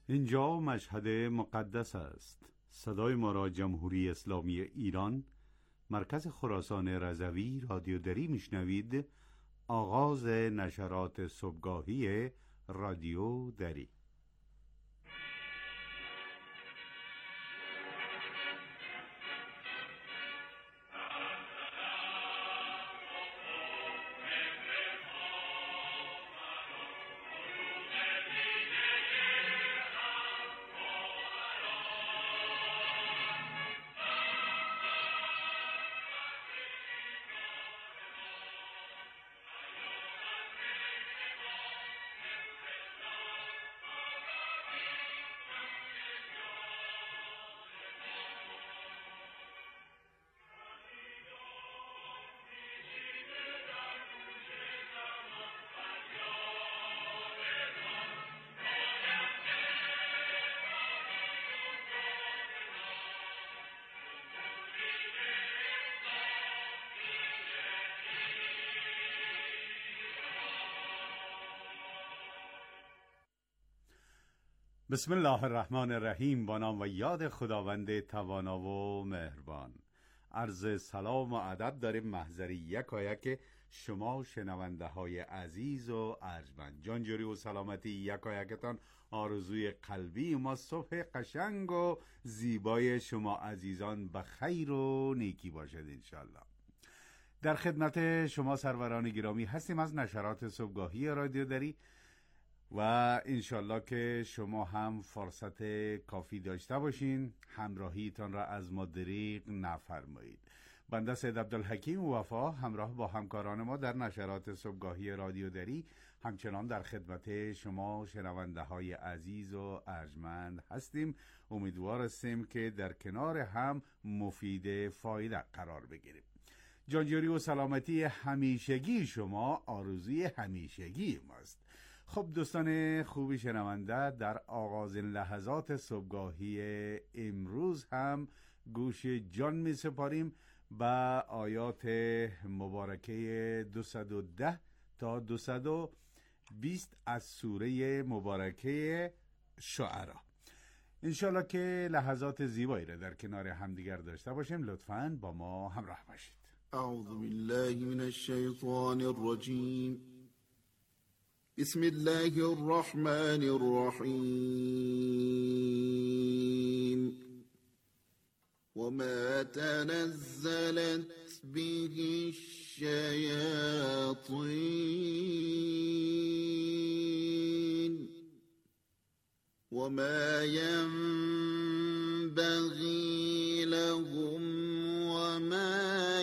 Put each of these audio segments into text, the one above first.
اینجا مشهد مقدس است. صدای ما را جمهوری اسلامی ایران، مرکز خراسان رضوی رادیو دری میشنوید. آغاز نشرات صبحگاهی رادیو دری. بسم الله الرحمن الرحیم. با نام و یاد خداوند توانا و مهربان. عرض سلام و ادب داریم محضر یکایک شما شنونده های عزیز و ارجمند. جانجوری و سلامتی یکایکتان آرزوی قلبی ما. صبح قشنگ و زیبای شما عزیزان به خیر و نیکی باشد انشالله. در خدمت شما سروران گرامی هستیم از نشرات صبحگاهی رادیو دری و انشالله که شما هم فرصت کافی داشته باشین، همراهیتان را از ما دریغ نفرمایید. بنده سید عبدالحکیم وفا همراه با همکاران ما در نشرات صبحگاهی رادیو دری همچنان در خدمت شما شنونده های عزیز و ارجمند هستیم. امیدوار هستیم که در کنار هم مفید فایده قرار بگیریم. جانجوری و سلامتی همیشگی شما آرزوی همیشگی ماست. خب دوستان خوبی شنونده، در آغازین لحظات صبحگاهی امروز هم گوش جان می سپاریم به آیات مبارکه 210 تا 220 از سوره مبارکه شعرا. انشالله که لحظات زیبایی را در کنار همدیگر داشته باشیم. لطفاً با ما همراه باشید. اعوذ بالله من الشیطان الرجیم. بسم الله الرحمن الرحیم. وما تنزلت به الشیاطین وما ينبغي لهم وما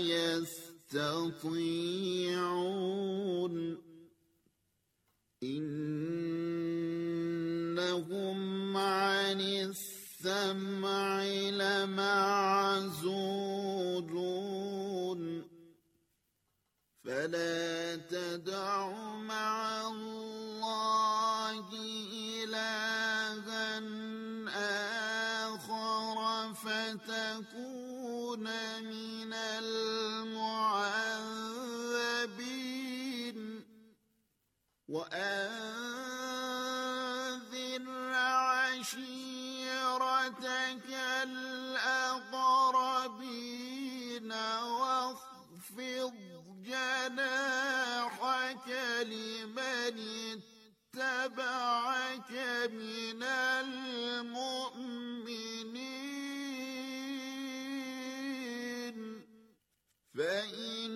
يستطيعون إنهم عن السمع لمعزولون فلا تدع مع الله إلها آخر فتكون من المعذبين وأنذر عشيرتك الأقربين واخفض جناحك لمن اتبعك من المؤمنين فإن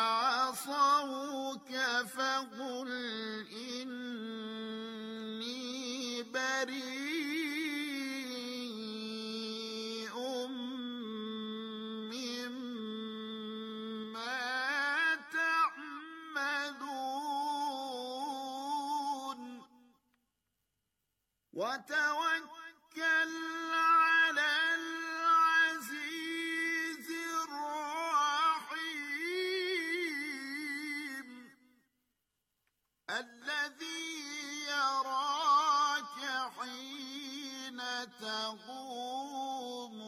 عصوك فقل إني بريء مما تعملون وتوكل على العزيز الرحيم الذي يراك حين تقوم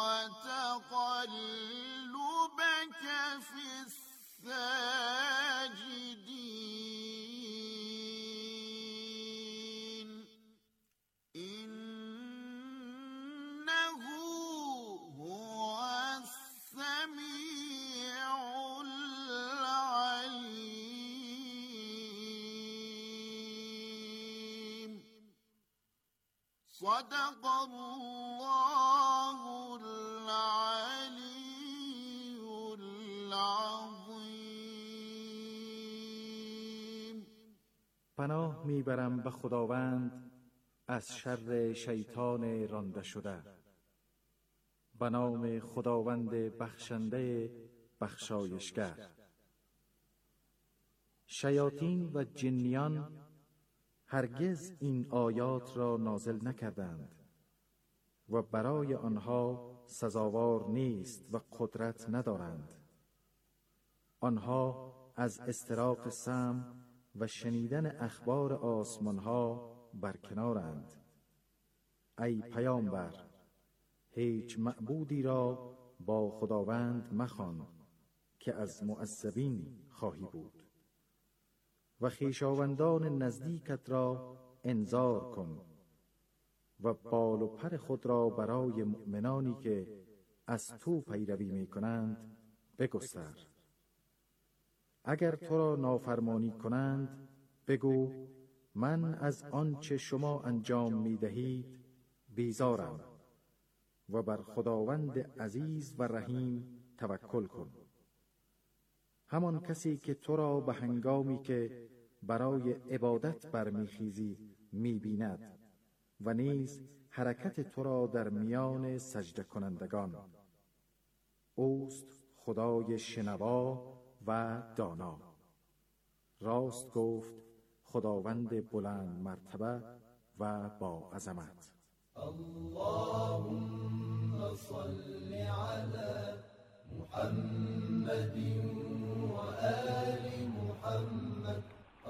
وتقلبك في الساجدين صدق الله العلی العظیم. پناه میبرم به خداوند از شر شیطان رانده شده. به نام خداوند بخشنده بخشایشگر. شیاطین و جنیان هرگز این آیات را نازل نکردند و برای آنها سزاوار نیست و قدرت ندارند. آنها از استراق سمع و شنیدن اخبار آسمانها برکنارند. ای پیامبر، هیچ معبودی را با خداوند مخوان که از معذبین خواهی بود. و خویشاوندان نزدیکت را انذار کن و بال و پر خود را برای مؤمنانی که از تو پیروی می کنند بگستر. اگر تو را نافرمانی کنند بگو من از آنچه شما انجام می دهید بیزارم و بر خداوند عزیز و رحیم توکل کن. همان کسی که تو را به هنگامی که برای عبادت برمیخیزی میبیند و نیز حرکت تو را در میان سجده کنندگان. اوست خدای شنوا و دانا. راست گفت خداوند بلند مرتبه و با عظمت. اللهم صل على محمد و آل محمد.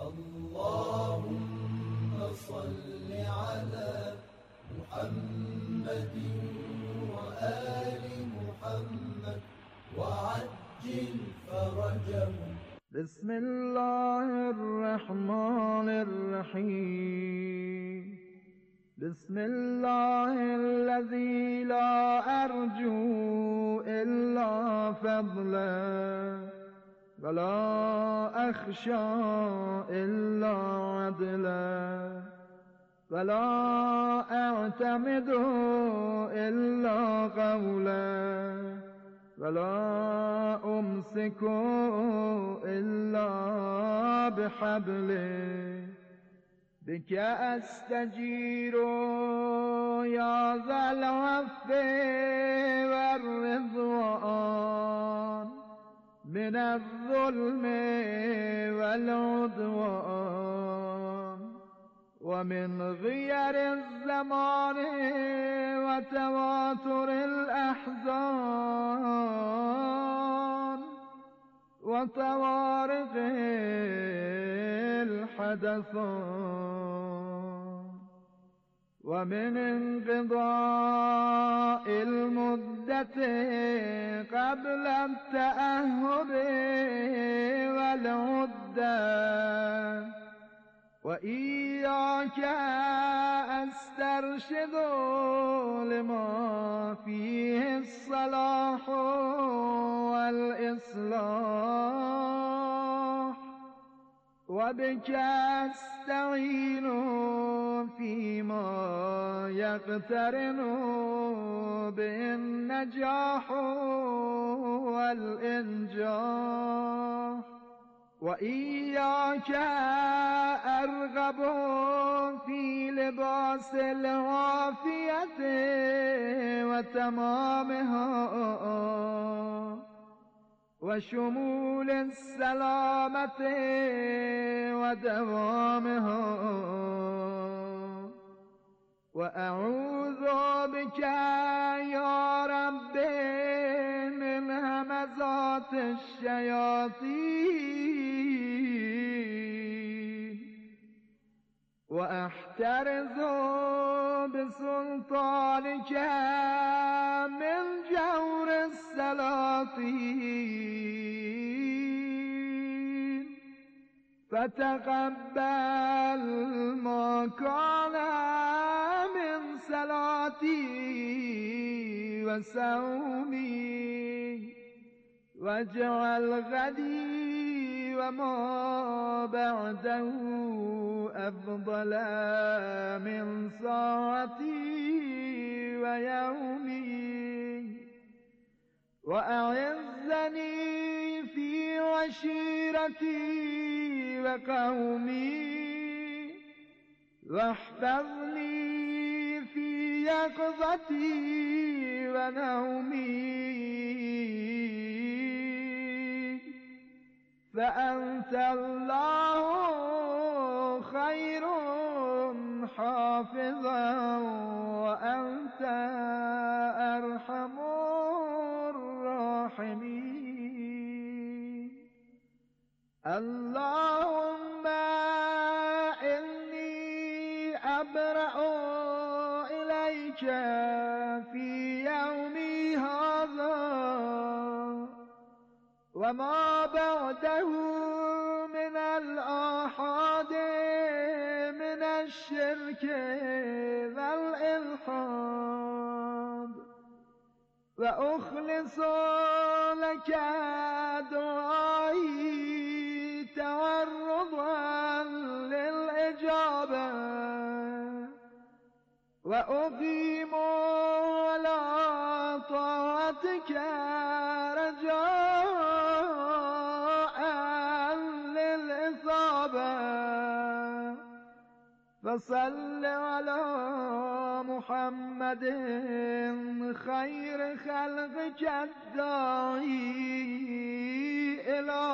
اللهم صل على محمد و آل محمد وعجل فرجهم. بسم الله الرحمن الرحیم. بسم الله الذي لا أرجو إلا فضله ولا أخشى إلا عدله ولا أعتمد إلا قوله ولا أمسك إلا بحبله بك أستجير يا ذا العفو والرضوان من الظلم والعدوان ومن غير الزمان وتواتر الأحزان وطوارق الحدثان ومن انقضاء المدة قبل التأهب والعدة وإياك أسترشد لما فيه الصلاح والإصلاح وبك أستعين فيما يقترن به النجاح والإنجاح وإياك أرغب في لباس العافية وتمامها وشمول السلامة ودوامها وأعوذ بك يا رب من همزات الشياطين وأحترز بسلطانك من جور السلاطين فتقبل ما كان من صلاتي وصومي واجعل غدي وما بعده أفضل من ساعتي ويومي وأعزني في عشيرتي وقومي واحفظني في يقظتي ونومي فأنت الله خير حافظا وأنت أرحم الراحمين. اللهم إني أبرأ إليك في يومي هذا وما بعده من الآحاد من الشرك والإلحاد وأخلص لك دعائي تورضا للإجابة وأقيم على طاعتك رجاء للإصابة فصل على محمد خير خلقك الداعي إلى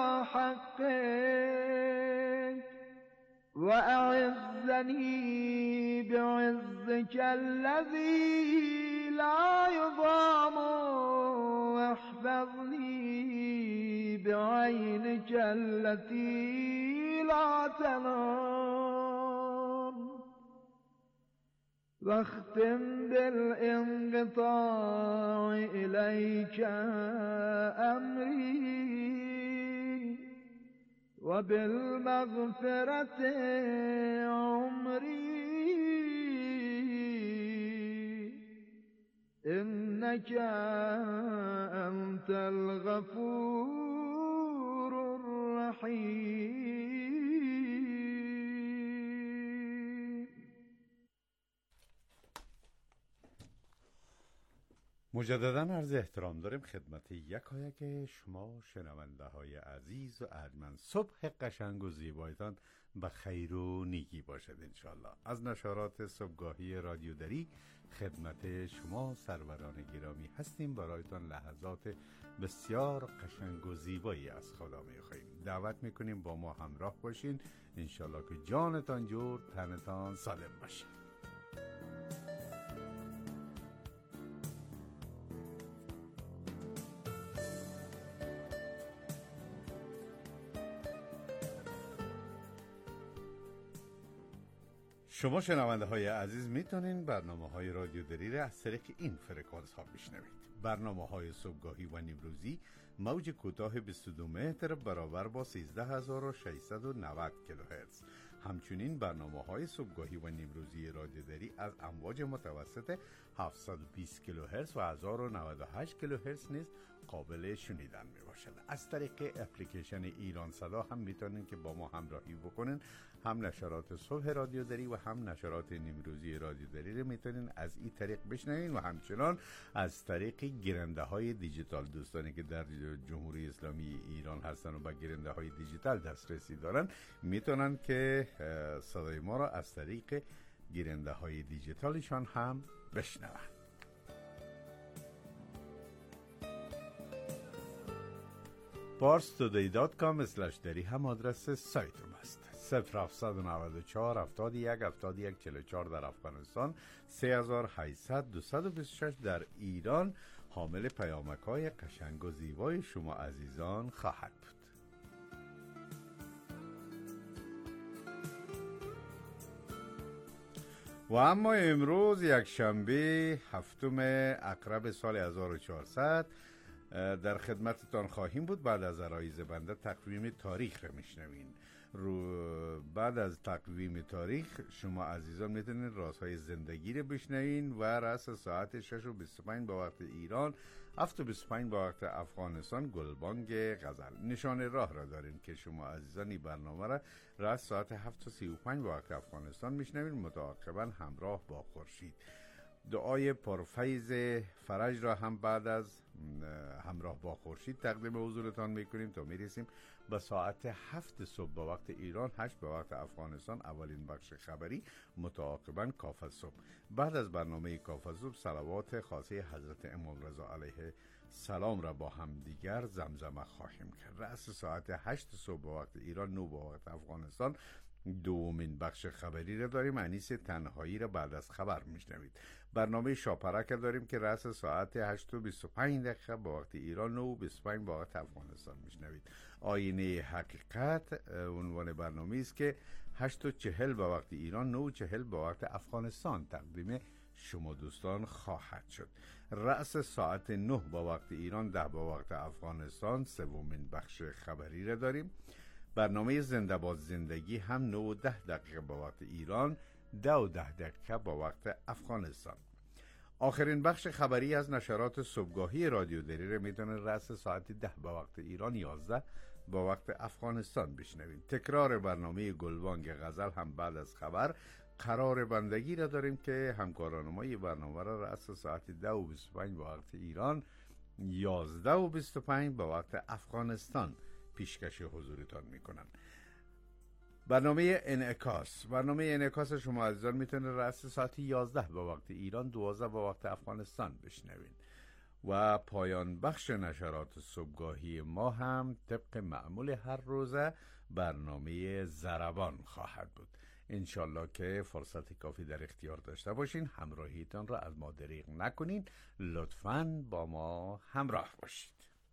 حقك وأعزني بعزك الذي لا يضام واحفظني بعينك التي لا تنام واختم بالانقطاع إليك أمري وبالمغفرة عمري إنك أنت الغفور الرحيم. مجددا عرض احترام داریم خدمت یکایک شما شنونده های عزیز و ارجمند. صبح قشنگ و زیبایتان به خیر و نیکی باشد انشالله. از نشرات صبحگاهی رادیو دری خدمت شما سروران گرامی هستیم. برایتان لحظات بسیار قشنگ و زیبایی از خدا می‌خواهیم. دعوت میکنیم با ما همراه باشین انشالله که جانتان جور تنتان سالم باشه. شما شنونده های عزیز میتونین برنامه های رادیو دری را از طریق این فرکانس ها بشنوید. برنامه های صبحگاهی و نیمروزی موج کوتاه 22 متر برابر با 13690 کیلوهرتز. همچنین برنامه های صبحگاهی و نیمروزی رادیو دری از امواج متوسط 720 کیلوهرتز و 1098 کیلوهرتز نیز قابل شنیدن می باشد. از طریق اپلیکیشن ایران صدا هم میتونین که با ما همراهی بکنین. هم نشرات صبح رادیو دری و هم نشرات نیمروزی رادیو دری رو میتونین از این طریق بشنوین و همچنان از طریق گیرنده های دیجیتال. دوستانی که در جمهوری اسلامی ایران هستن و با گیرنده های دیجیتال دسترسی دارن میتونن که صدای ما را از طریق گیرنده های دیجیتالشان هم بشنون. parstoday.com/dari هم آدرس سایت ماست. 0794 71 71 44 در افغانستان، 3800 226 در ایران حامل پیامک‌های قشنگ و زیبای شما عزیزان خواهد بود. و اما امروز یک شنبه 7 اکرب سال 1400 در خدمتتان خواهیم بود. بعد از عرایض بنده تقویم تاریخ را میشنوین. بعد از تقویم تاریخ شما عزیزان میتونید رازهای زندگی رو بشنوین و رأس ساعت 6:25 به وقت ایران، 7:25 به وقت افغانستان گلبانگ غزل. نشان راه را دارین که شما عزیزان این برنامه را رأس ساعت 7:35 به وقت افغانستان میشنوین، متعاقبا همراه با خورشید. دعای پرفیض فرج را هم بعد از همراه با خورشید تقدیم حضورتان میکنیم تا میرسیم به ساعت 7 صبح به وقت ایران، 8 به وقت افغانستان اولین بخش خبری، متعاقبا کاف صبح. بعد از برنامه کاف صبح صلوات خاصه حضرت امام رضا علیه السلام را با هم دیگر زمزمه خواهیم کرد. رأس ساعت 8 صبح به وقت ایران، 9 به وقت افغانستان دومین بخش خبری را داریم. انیس تنهایی را بعد از خبر میشنوید. برنامه شاپرک داریم که رأس ساعت 8:25 به وقت ایران، 9:25 به وقت افغانستان میشنوید. آینه حقیقت عنوان برنامه است که 8:40 به وقت ایران، 9:40 به وقت افغانستان تقدیم شما دوستان خواهد شد. رأس ساعت 9 به وقت ایران، 10 به وقت افغانستان سومین بخش خبری را داریم. برنامه زنده باد زندگی هم 9:10 به وقت ایران، 10:10 به وقت افغانستان. آخرین بخش خبری از نشرات صبحگاهی رادیو دری را میتونه رأس ساعت 10 به وقت ایران، 11 به وقت افغانستان بشنوید. تکرار برنامه گلبانگ غزل هم بعد از خبر. قرار بندگی را داریم که همکاران ما این برنامه را رأس ساعت 10:25 به وقت ایران، 11:25 به وقت افغانستان پیشکش حضورتان میکنن. برنامه انعکاس شما عزیزان میتونه رأس ساعت 11 به وقت ایران، 12 به وقت افغانستان بشنوین. و پایان بخش نشرات صبحگاهی ما هم طبق معمول هر روزه برنامه ضربان خواهد بود. انشالله که فرصت کافی در اختیار داشته باشین. همراهیتان را از ما دریغ نکنین. لطفاً با ما همراه باشید.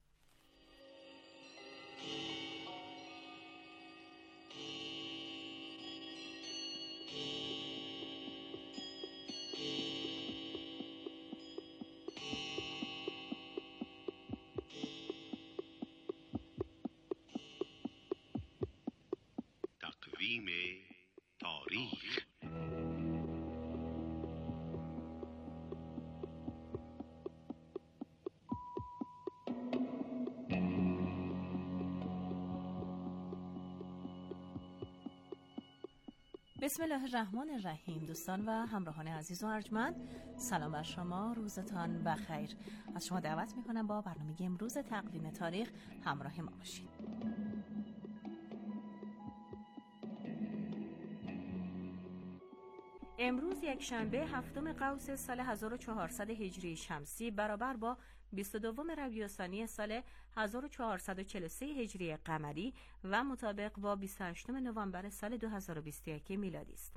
تقویم تاریخ. بسم الله الرحمن الرحیم. دوستان و همراهان عزیز و ارجمند، سلام بر شما، روزتان بخیر. از شما دعوت میکنم با برنامه امروز تقویم تاریخ همراه ما باشید. امروز یک شنبه هفتم قوس سال 1400 هجری شمسی برابر با 22 ربیع الثانی سال 1443 هجری قمری و مطابق با 28 نوامبر سال 2021 میلادی است.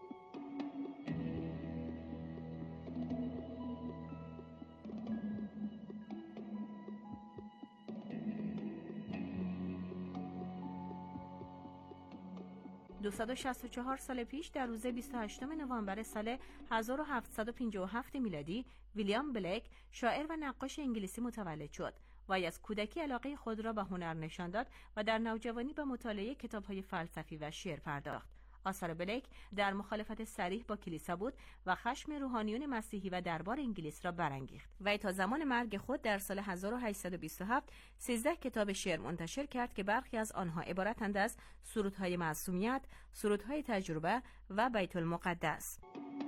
...264 سال پیش در روز 28 نوامبر سال 1757 میلادی ویلیام بلک شاعر و نقاش انگلیسی متولد شد. وی از کودکی علاقه خود را به هنر نشان داد و در نوجوانی به مطالعه کتاب‌های فلسفی و شعر پرداخت. آثار بلک در مخالفت صریح با کلیسا بود و خشم روحانیون مسیحی و دربار انگلیس را برانگیخت. وی تا زمان مرگ خود در سال 1827 13 کتاب شعر منتشر کرد که برخی از آنها عبارتند از سرودهای معصومیت، سرودهای تجربه و بیت المقدس.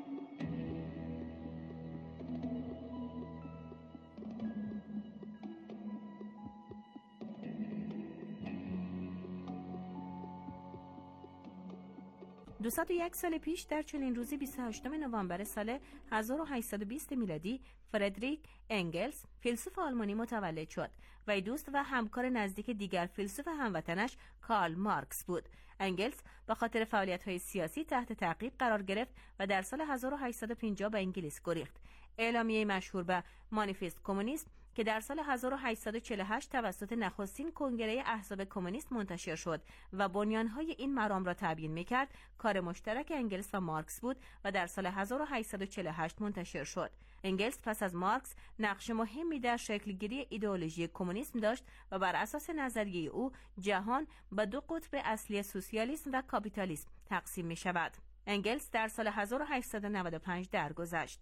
201 سال پیش در چنین روزی 28 نوامبر سال 1820 میلادی فردریک انگلز فیلسوف آلمانی متولد شد. وی دوست و همکار نزدیک دیگر فیلسوف هموطنش کارل مارکس بود. انگلز به خاطر فعالیت‌های سیاسی تحت تعقیب قرار گرفت و در سال 1850 به انگلیس گریخت. اعلامیه مشهور به مانیفست کمونیسم که در سال 1848 توسط نخستین کنگره احزاب کمونیست منتشر شد و بنیانهای این مرام را تبیین می‌کرد، کار مشترک انگلز و مارکس بود و در سال 1848 منتشر شد. انگلس پس از مارکس نقش مهمی در شکلگیری ایدئولوژی کمونیسم داشت و بر اساس نظریه او جهان به دو قطب اصلی سوسیالیسم و کاپیتالیسم تقسیم می شود. انگلس در سال 1895 درگذشت.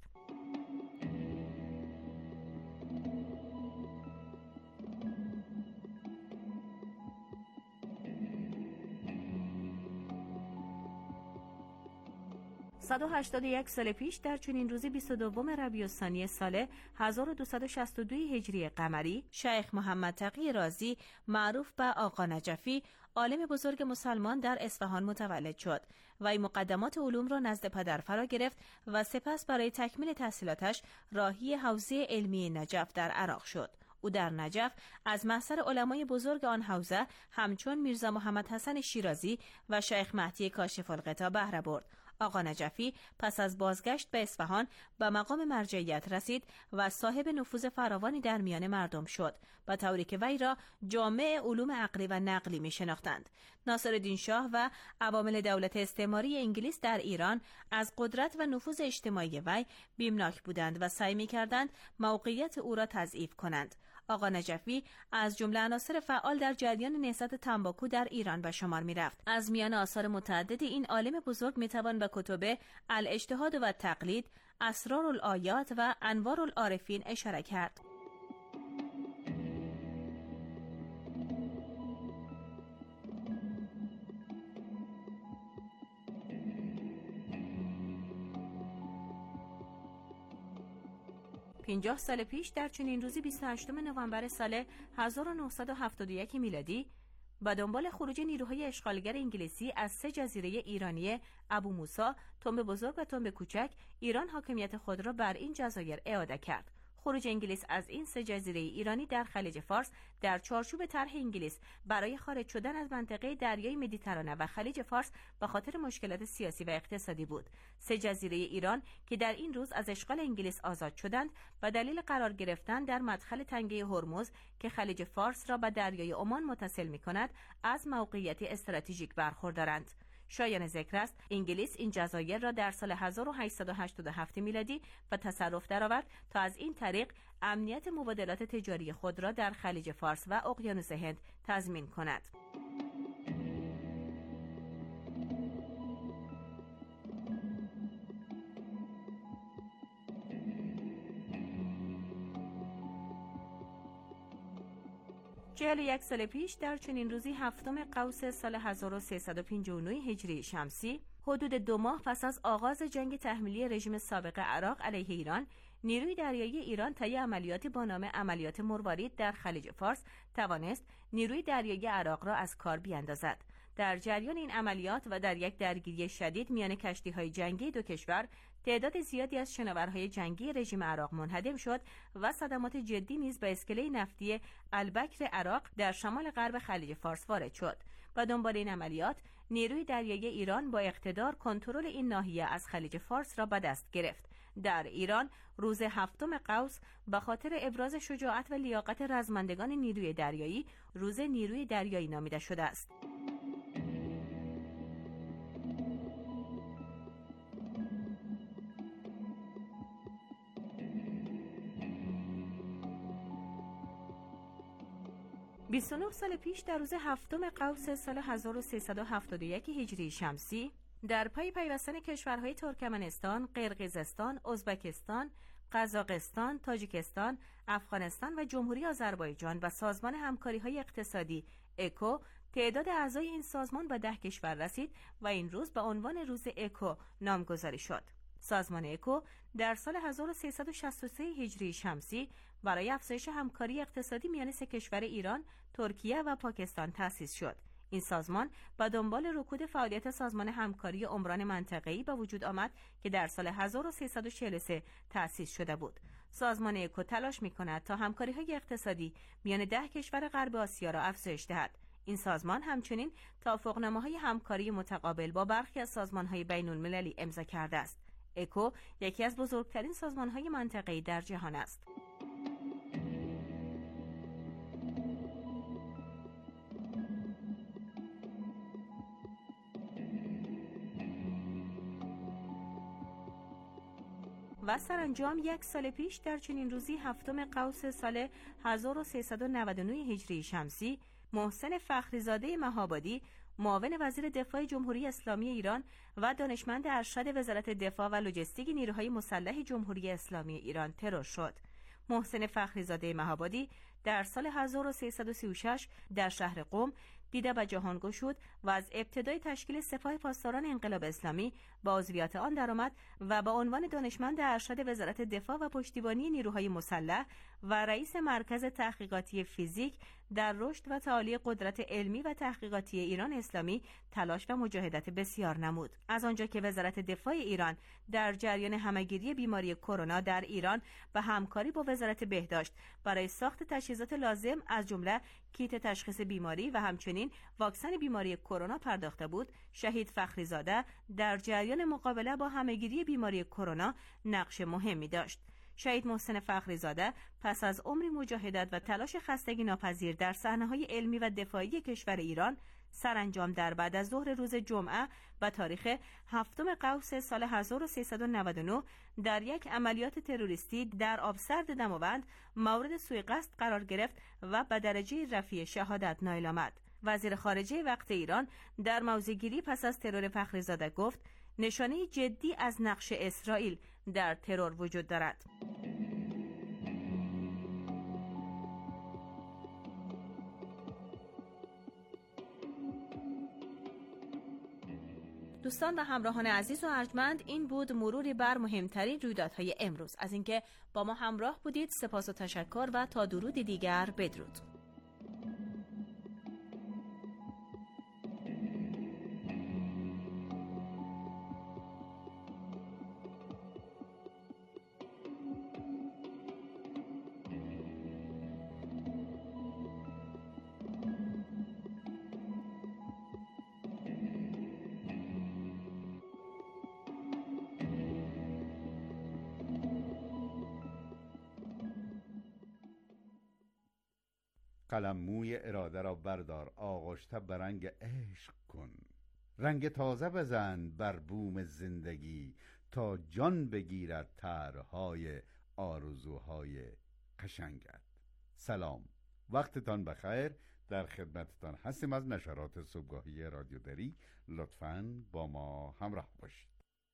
صد و 81 سال پیش در چنین روزی 22 ربیع الثانی سال 1262 هجری قمری، شیخ محمد تقی رازی معروف به آقا نجفی، عالم بزرگ مسلمان در اصفهان متولد شد. وی مقدمات علوم را نزد پدر فرا گرفت و سپس برای تکمیل تحصیلاتش راهی حوزه علمی نجف در عراق شد. او در نجف از محضر علمای بزرگ آن حوزه همچون میرزا محمد حسن شیرازی و شیخ مهدی کاشف الغطا بهره برد. آقا نجفی پس از بازگشت به اصفهان به مقام مرجعیت رسید و صاحب نفوذ فراوانی در میان مردم شد، به طوری که وی را جامع علوم عقلی و نقلی می شناختند. ناصرالدین شاه و عوامل دولت استعماری انگلیس در ایران از قدرت و نفوذ اجتماعی وی بیمناک بودند و سعی می کردند موقعیت او را تضعیف کنند. آقا نجفی از جمله عناصر فعال در جریان نهضت تنباکو در ایران به شمار می رفت. از میان آثار متعدد این عالم بزرگ می توان به کتب الاجتهاد و تقلید، اسرار الآیات و انوار العارفین اشاره کرد. پنجاه سال پیش در چنین روزی 28 نوامبر سال 1971 میلادی به دنبال خروج نیروهای اشغالگر انگلیسی از 3 جزیره ایرانی ابو موسی، تنب بزرگ و تنب کوچک، ایران حاکمیت خود را بر این جزایر اعاده کرد. خروج انگلیس از این 3 جزیره ایرانی در خلیج فارس در چارچوب طرح انگلیس برای خارج شدن از منطقه دریای مدیترانه و خلیج فارس به خاطر مشکلات سیاسی و اقتصادی بود. 3 جزیره ایران که در این روز از اشغال انگلیس آزاد شدند به دلیل قرار گرفتن در مدخل تنگه هرمز که خلیج فارس را به دریای عمان متصل می‌کند، از موقعیت استراتژیک برخوردارند. شایان ذکر است انگلیس این جزایر را در سال 1887 میلادی به تصرف درآورد تا از این طریق امنیت مبادلات تجاری خود را در خلیج فارس و اقیانوس هند تضمین کند. یک سال پیش در چنین روزی 7 قوس سال 1359 هجری شمسی، حدود 2 ماه پس از آغاز جنگ تحمیلی رژیم سابق عراق علیه ایران، نیروی دریایی ایران طی عملیاتی با نام عملیات مروارید در خلیج فارس توانست نیروی دریایی عراق را از کار بیاندازد. در جریان این عملیات و در یک درگیری شدید میان کشتی‌های جنگی دو کشور، تعداد زیادی از شناورهای جنگی رژیم عراق منهدم شد و صدمات جدی نیز به اسکله نفتی البکر عراق در شمال غرب خلیج فارس وارد شد. و دنبال این عملیات، نیروی دریایی ایران با اقتدار کنترل این ناحیه از خلیج فارس را به دست گرفت. در ایران روز 7 قوس به خاطر ابراز شجاعت و لیاقت رزمندگان نیروی دریایی، روز نیروی دریایی نامیده شده است. بیست و 29 سال پیش در روز 7 قوس سال 1371 هجری شمسی، در پی پیوستن کشورهای ترکمنستان، قرقیزستان، ازبکستان، قزاقستان، تاجیکستان، افغانستان و جمهوری آذربایجان و سازمان همکاری‌های اقتصادی اکو، تعداد اعضای این سازمان به 10 کشور رسید و این روز به عنوان روز اکو نامگذاری شد. سازمان اکو در سال 1363 هجری شمسی برای افزایش همکاری اقتصادی میان 3 کشور ایران، ترکیه و پاکستان تأسیس شد. این سازمان به دنبال رکود فعالیت سازمان همکاری عمران منطقه‌ای به وجود آمد که در سال 1343 تأسیس شده بود. سازمان اکو تلاش می‌کند تا همکاری‌های اقتصادی میان 10 کشور غرب آسیا را افزایش دهد. این سازمان همچنین توافقنامه‌های همکاری متقابل با برخی از سازمان‌های بین‌المللی امضا کرده است. اکو یکی از بزرگترین سازمان‌های منطقه‌ای در جهان است. و سرانجام 1 سال پیش در چنین روزی 7 قوس سال 1399 هجری شمسی، محسن فخریزاده مهابادی، معاون وزیر دفاع جمهوری اسلامی ایران و دانشمند ارشد وزارت دفاع و لوجستیک نیروهای مسلح جمهوری اسلامی ایران ترور شد. محسن فخریزاده مهابادی در سال 1336 در شهر قم دیده و جهان گشود و از ابتدای تشکیل سپاه پاسداران انقلاب اسلامی با عضویت آن درآمد و با عنوان دانشمند ارشد وزارت دفاع و پشتیبانی نیروهای مسلح و رئیس مرکز تحقیقاتی فیزیک در رشد و تعالی قدرت علمی و تحقیقاتی ایران اسلامی تلاش و مجاهدت بسیار نمود. از آنجا که وزارت دفاع ایران در جریان همهگیری بیماری کرونا در ایران و همکاری با وزارت بهداشت برای ساخت تجهیزات لازم از جمله کیت تشخیص بیماری و همچنین واکسن بیماری کرونا پرداخته بود، شهید فخریزاده در جریان مقابله با همهگیری بیماری کرونا نقش مهمی داشت. شهید محسن فخریزاده پس از عمری مجاهدت و تلاش خستگی ناپذیر در صحنه‌های علمی و دفاعی کشور ایران، سرانجام در بعد از ظهر روز جمعه و تاریخ 7 قوس سال 1399 در یک عملیات تروریستی در آبسرد دماوند مورد سوء قصد قرار گرفت و به درجه رفیع شهادت نائل آمد. وزیر خارجه وقت ایران در موضع‌گیری پس از ترور فخریزاده گفت: نشانه جدی از نقش اسرائیل در ترور وجود دارد. دوستان و همراهان عزیز و ارجمند، این بود مروری بر مهمترین رویدادهای امروز. از اینکه با ما همراه بودید سپاس و تشکر و تا درودی دیگر بدرود. قلم موی اراده را بردار، آغشته به رنگ عشق کن، رنگ تازه بزن بر بوم زندگی تا جان بگیرد طرح‌های آرزوهای قشنگت. سلام، وقتتان بخیر. در خدمتتان هستیم از نشرات صبحگاهی رادیو دری. لطفاً با ما همراه باشید.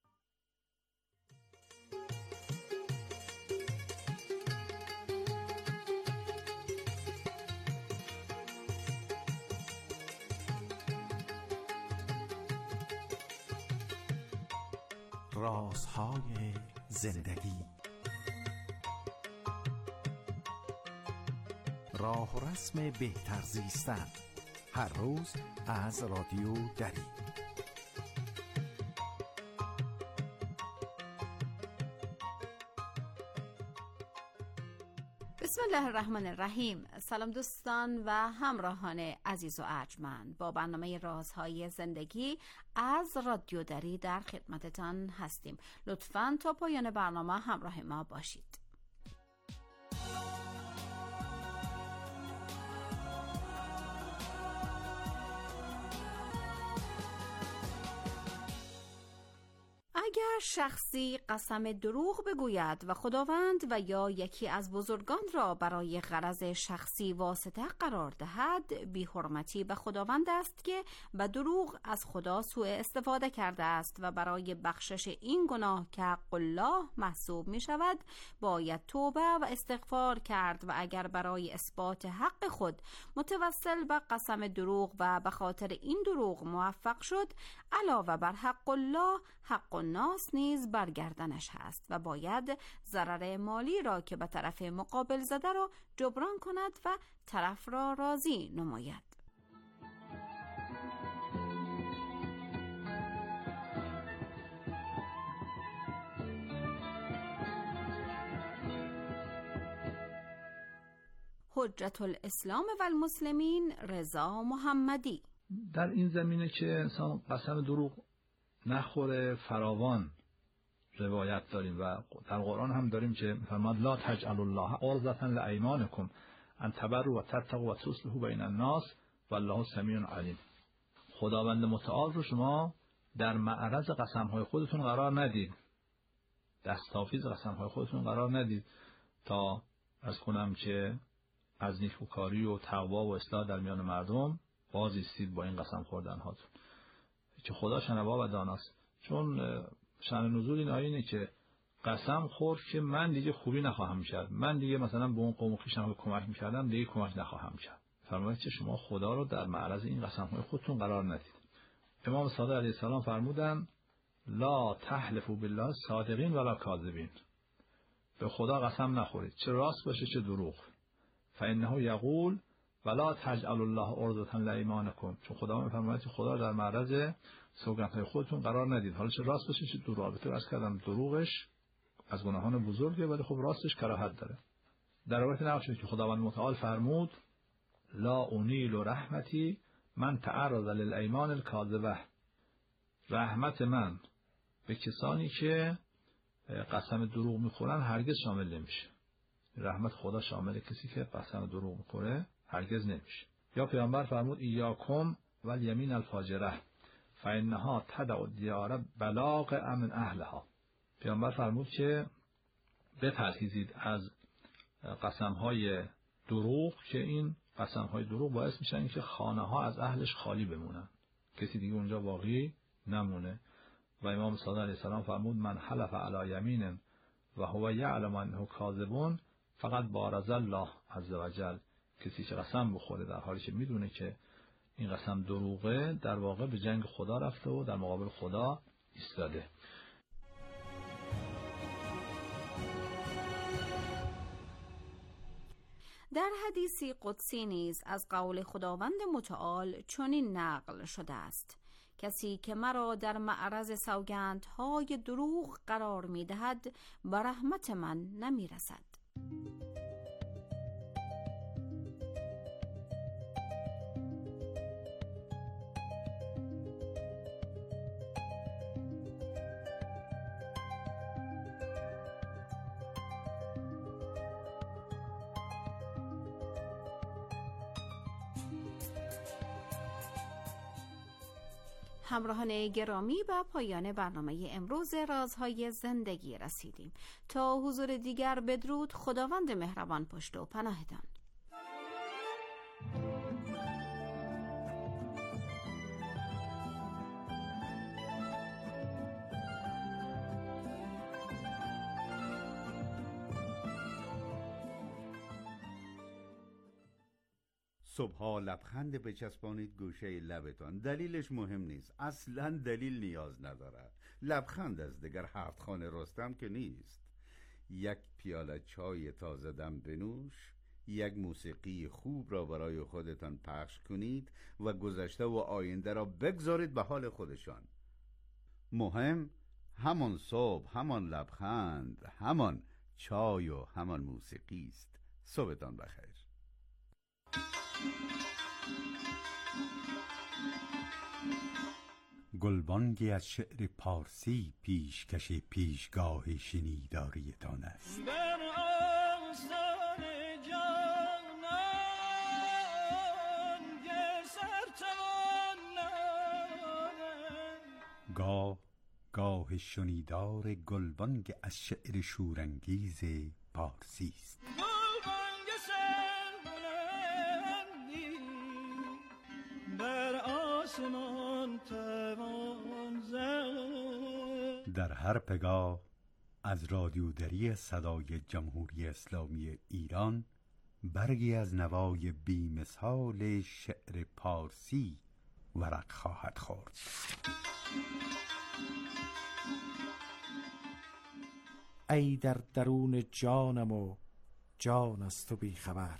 رازهای زندگی، راه و رسم بهتر زیستن، هر روز از رادیو دری. بسم الله الرحمن الرحیم. سلام دوستان و همراهان عزیز و ارجمند، با برنامه رازهای زندگی از رادیو دری در خدمتتان هستیم. لطفاً تا پایان برنامه همراه ما باشید. اگر شخصی قسم دروغ بگوید و خداوند و یا یکی از بزرگان را برای غرض شخصی واسطه قرار دهد، بی حرمتی به خداوند است که به دروغ از خدا سوء استفاده کرده است و برای بخشش این گناه که حق الله محسوب می شود باید توبه و استغفار کرد و اگر برای اثبات حق خود متوسل به قسم دروغ و به خاطر این دروغ موفق شد، علاوه بر حق الله حق الناس نیز برگردنش هست و باید ضرر مالی را که به طرف مقابل زده را جبران کند و طرف را راضی نماید. حجت الاسلام و المسلمین رضا محمدی. در این زمینه که انسان قسم دروغ نخوره فراوان روایت داریم و در قرآن هم داریم که فرمود لا تجعلوا الله عرضة لایمانکم ان تبروا و تتقوا و تصلحوا بین الناس والله سمیع علیم. خداوند متعال رو شما در معرض قسم‌های خودتون قرار ندید. دستاویز قسم‌های خودتون قرار ندید تا از کنم که از نیکوکاری و تقوا و اصلاح در میان مردم باز ایستید با این قسم خوردن هاتون که خدا شنوا و داناست. چون شأن نزول این آیه اینه که قسم خورد که من دیگه خوبی نخواهم کرد، من دیگه مثلا به اون قوم و خویشم که کمک میکردم دیگه کمک نخواهم کرد. فرمود که شما خدا رو در معرض این قسم‌های خودتون قرار ندید. امام صادق علیه السلام فرمودن لا تحلفوا بالله صادقین ولا کاذبین، به خدا قسم نخورید چه راست باشه چه دروغ. فانه یقول ولا تجعلوا الله عرضة لایمانکم، چون خدا میفرماید که خدا در معرض سوگندهای خودتون قرار ندید، حالا چه راست باشه چه دروغ. البته عرض کردم دروغش از گناهان بزرگه ولی خب راستش کراهت داره. در روایت نقل شده که خداوند متعال فرمود لا انیل رحمتی من تعرض للایمان الکاذبه، رحمت من به کسانی که قسم دروغ میخورن هرگز شامل نمیشه. رحمت خدا شامل کسی که قسم دروغ میخوره هرگز نمیشه. یا پیامبر فرمود ایاکم والیمین الفاجره فانها تدع الدیار بلاغ من اهلها. پیامبر فرمود که بپرهیزید از قسم‌های دروغ که این قسم‌های دروغ باعث میشن که خانه‌ها از اهلش خالی بمونن، کسی دیگه اونجا باقی نمونه. و امام صادق علیه السلام فرمود من حلف علی یمین و هو یعلم انه کاذب فقط بارز الله عز وجل، کسی که قسم بخوره در حالی که میدونه که این قسم دروغه در واقع به جنگ خدا رفته و در مقابل خدا ایستاده. در حدیثی قدسی نیز از قول خداوند متعال چنین نقل شده است کسی که مرا در معرض سوگندهای دروغ قرار می دهد به رحمت من نمی رسد. همراهان گرامی به پایان برنامه امروز رازهای زندگی رسیدیم. تا حضور دیگر بدرود، خداوند مهربان پشت و پناهتان. صبحا لبخند بچسبانید گوشه لبتان. دلیلش مهم نیست، اصلا دلیل نیاز نداره. لبخند از دگر 7 خانه رستم که نیست. یک پیاله چای تازه دم بنوش، یک موسیقی خوب را برای خودتان پخش کنید و گذشته و آینده را بگذارید به حال خودشان. مهم همان صبح، همان لبخند، همان چای و همان موسیقی است. صبحتان بخیر. گلبانگی از شعر پارسی پیشکش پیشگاه شنیداریتان است. گاه شنیدار گلبانگ از شعر شورانگیز پارسی است. در هر پگاه از رادیودری صدای جمهوری اسلامی ایران برگی از نوای بی‌مثال شعر پارسی ورق خواهد خورد. ای در درون جانم و جان از تو بی خبر،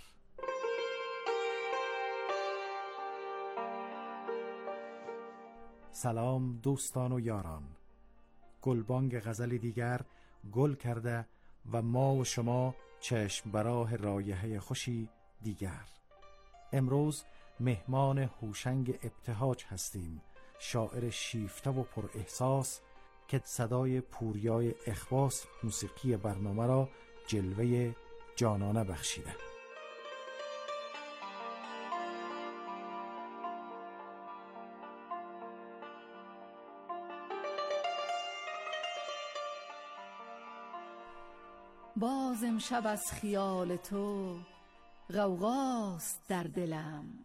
سلام دوستان و یاران. گلبانگ غزل دیگر گل کرده و ما و شما چشم براه رایحه خوشی دیگر. امروز مهمان هوشنگ ابتهاج هستیم، شاعر شیفته و پر احساس که صدای پوریای اخواس موسیقی برنامه را جلوه جانانه بخشیده. باز امشب از خیال تو غوغاست در دلم،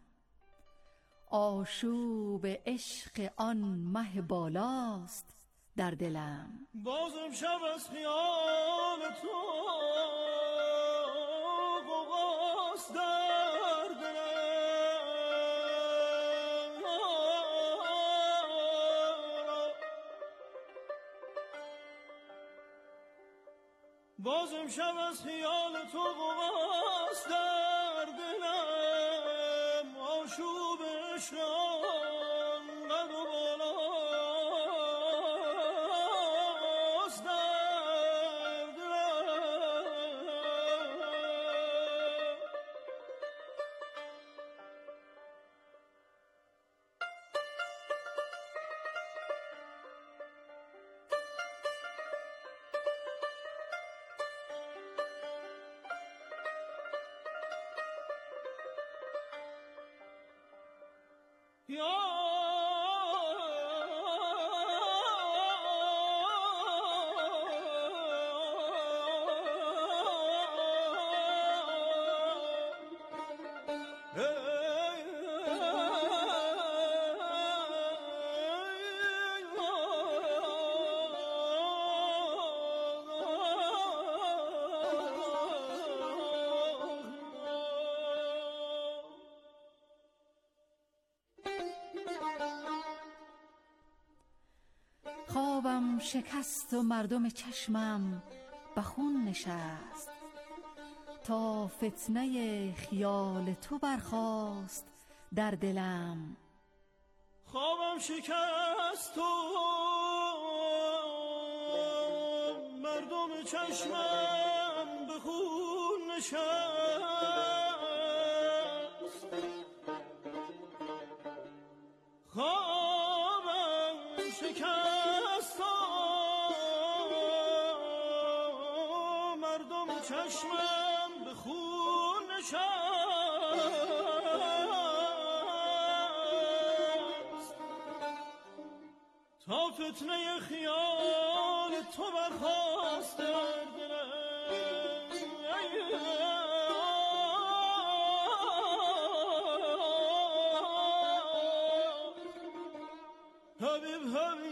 آشوب عشق آن مه بالاست در دلم. باز امشب از خیال تو غوغاست در دلم، باز امشب از خیال تو غوغاست در دلم، آشوب عشق آن قد و بالاست در دلم. خوابم شکست و مردم چشمم به خون نشست، تا فتنه خیال تو برخاست در دلم. خوابم شکست و مردم چشمم به خون نشست، خوابم شکست و مردم چشمم به خون نشست، تا فتنه خیال تو برخاست در دلم. حبیب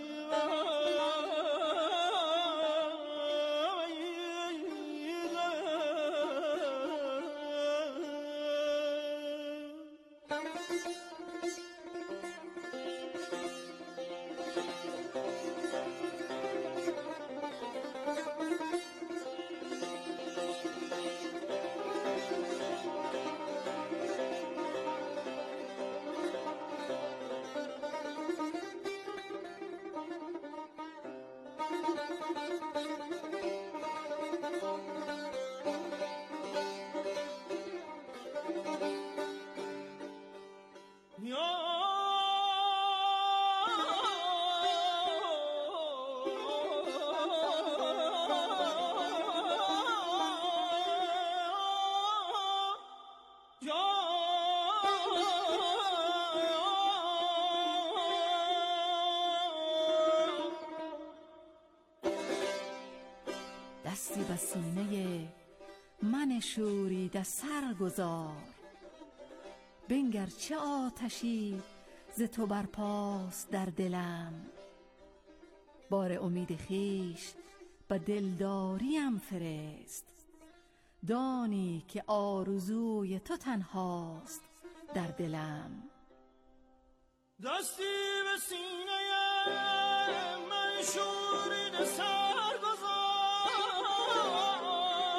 دستی به سینه من شوریده سر گذار، بنگر چه آتشی ز تو برپاست در دلم. بار امید خویش به دلداریم فرست، دانی که آرزوی تو تنهاست در دلم. دستی به سینه من شوریده سر گذار،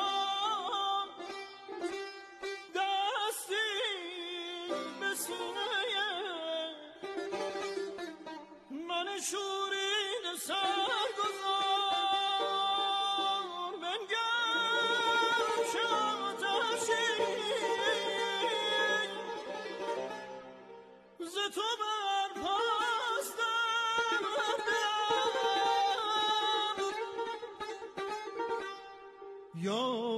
دستی به سینه من شوریده سر گذار، بنگر چه آتشی ز تو برپاست در دلم. یا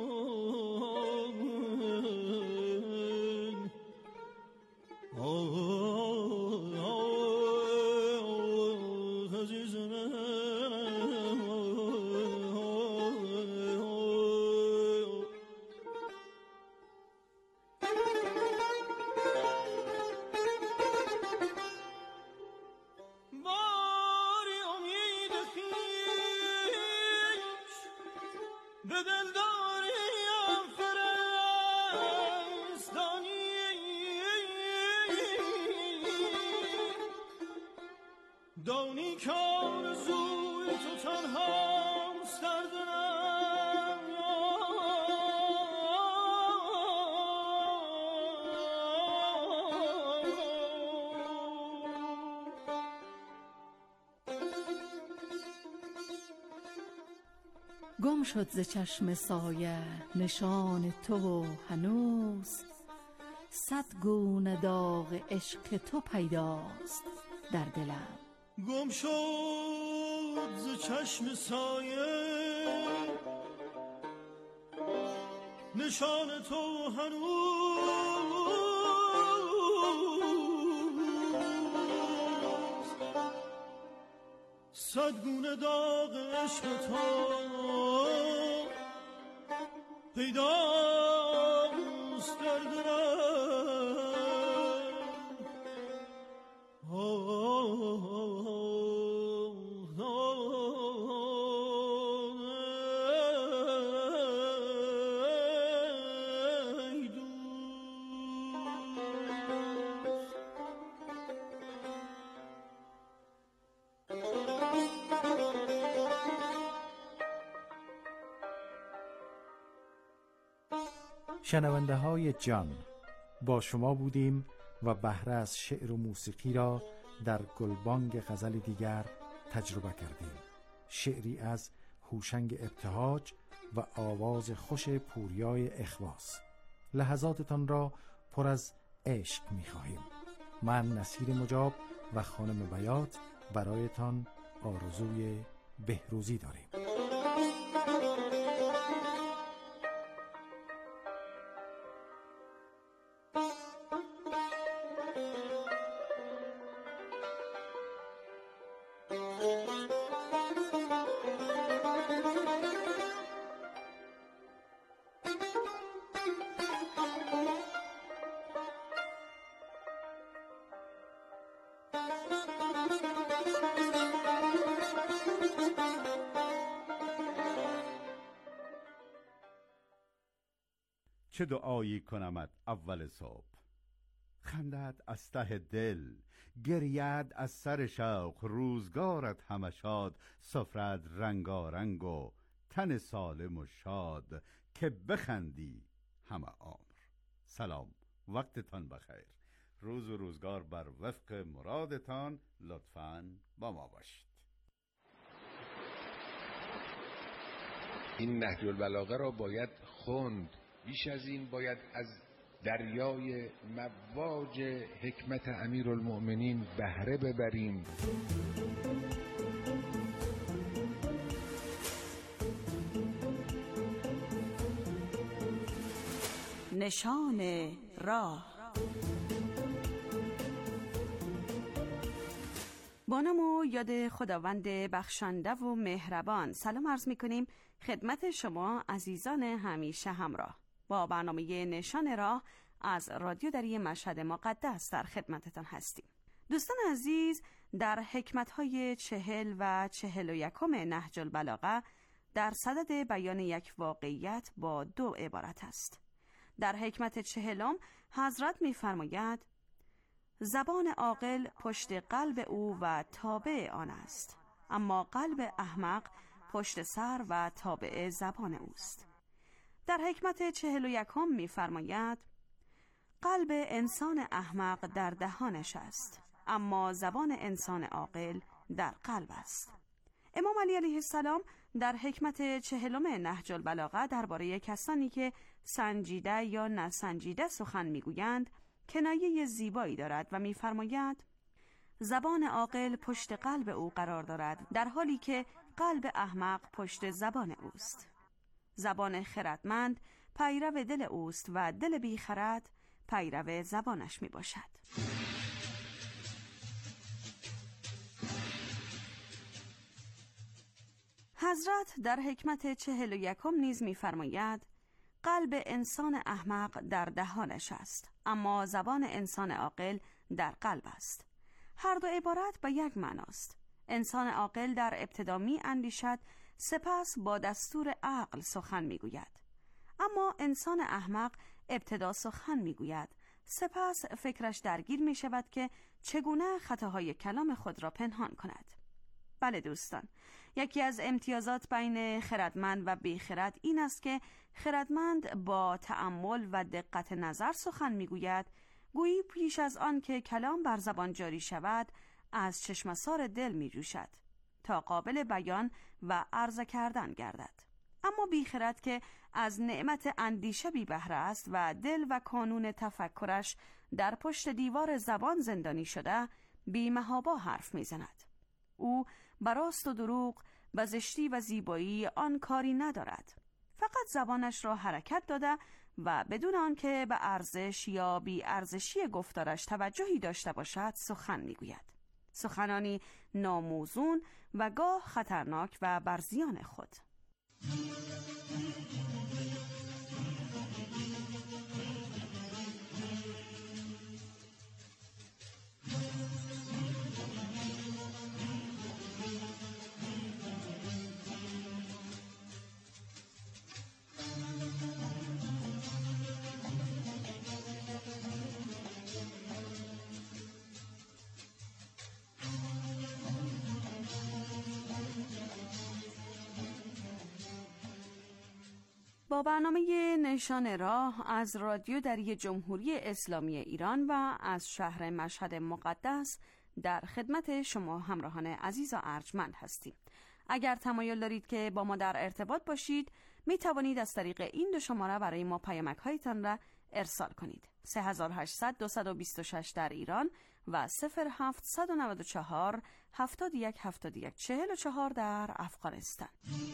Oh گم شد ز چشم سایه نشان تو و هنوز 100 گونه داغ عشق تو پیداست در دلم. گم شد ز چشم سایه نشان تو هنوز 100 گونه داغ عشق تو پیداست در دلم. شنونده های جان، با شما بودیم و بهره از شعر و موسیقی را در گلبانگ غزل دیگر تجربه کردیم. شعری از هوشنگ ابتهاج و آواز خوش پوریای اخواس. لحظاتتان را پر از عشق می‌خواهیم. من نصیر مجاب و خانم بیات برایتان آرزوی بهروزی داریم. چه دعایی کنمت اول صبح، خندت از ته دل، گریت از سر شوق، روزگارت همه شاد، سفرت رنگارنگ و تن سالم و شاد، که بخندی همه عمر. سلام، وقتتان بخیر، روز و روزگار بر وفق مرادتان. لطفاً با ما باشید. این نهج البلاغه را باید خوند. بیش از این باید از دریای مواج حکمت امیرالمؤمنین بهره ببریم. نشان راه. با نام و یاد خداوند بخشنده و مهربان سلام عرض می‌کنیم خدمت شما عزیزان همیشه همراه. با برنامه نشان راه از رادیو دری مشهد مقدس در خدمتتان هستیم. دوستان عزیز، در حکمت‌های 40 و 41 نهج البلاغه در صدد بیان یک واقعیت با 2 عبارت است. در حکمت 40 حضرت می‌فرماید زبان عاقل پشت قلب او و تابع آن است، اما قلب احمق پشت سر و تابع زبان اوست. در حکمت 41 می‌فرماید قلب انسان احمق در دهانش است، اما زبان انسان عاقل در قلب است. امام علی علیه السلام در حکمت 40 نهج البلاغه درباره کسانی که سنجیده یا نسنجیده سخن میگویند کنایه زیبایی دارد و می‌فرماید زبان عاقل پشت قلب او قرار دارد، در حالی که قلب احمق پشت زبان اوست. زبان خردمند پیرو دل اوست و دل بیخرد پیرو زبانش می باشد. حضرت در حکمت 41 نیز می فرماید قلب انسان احمق در دهانش است، اما زبان انسان عاقل در قلب است. هر دو عبارت به یک معناست. انسان عاقل در ابتدا می اندیشد، سپس با دستور عقل سخن می گوید. اما انسان احمق ابتدا سخن می گوید، سپس فکرش درگیر می شود که چگونه خطاهای کلام خود را پنهان کند. بله دوستان، یکی از امتیازات بین خردمند و بیخرد این است که خردمند با تأمل و دقت نظر سخن می گوید، گویی پیش از آن که کلام بر زبان جاری شود از چشمسار دل می جوشد تا قابل بیان و عرضه کردن گردد. اما بیخرد که از نعمت اندیشه بی بهره است و دل و کانون تفکرش در پشت دیوار زبان زندانی شده، بی محابا حرف میزند. او بر راست و دروغ، به زشتی و زیبایی آن کاری ندارد. فقط زبانش را حرکت داده و بدون آنکه به ارزش یا بی ارزشی گفتارش توجهی داشته باشد سخن میگوید. سخنانی ناموزون و گاه خطرناک و بر زیان خود. با برنامه نشان راه از رادیو دری جمهوری اسلامی ایران و از شهر مشهد مقدس در خدمت شما همراهان عزیز و ارجمند هستیم. اگر تمایل دارید که با ما در ارتباط باشید، می توانید از طریق این دو شماره برای ما پیامک هایتان را ارسال کنید. 3800 226 در ایران و 0794 71 71 44 در افغانستان.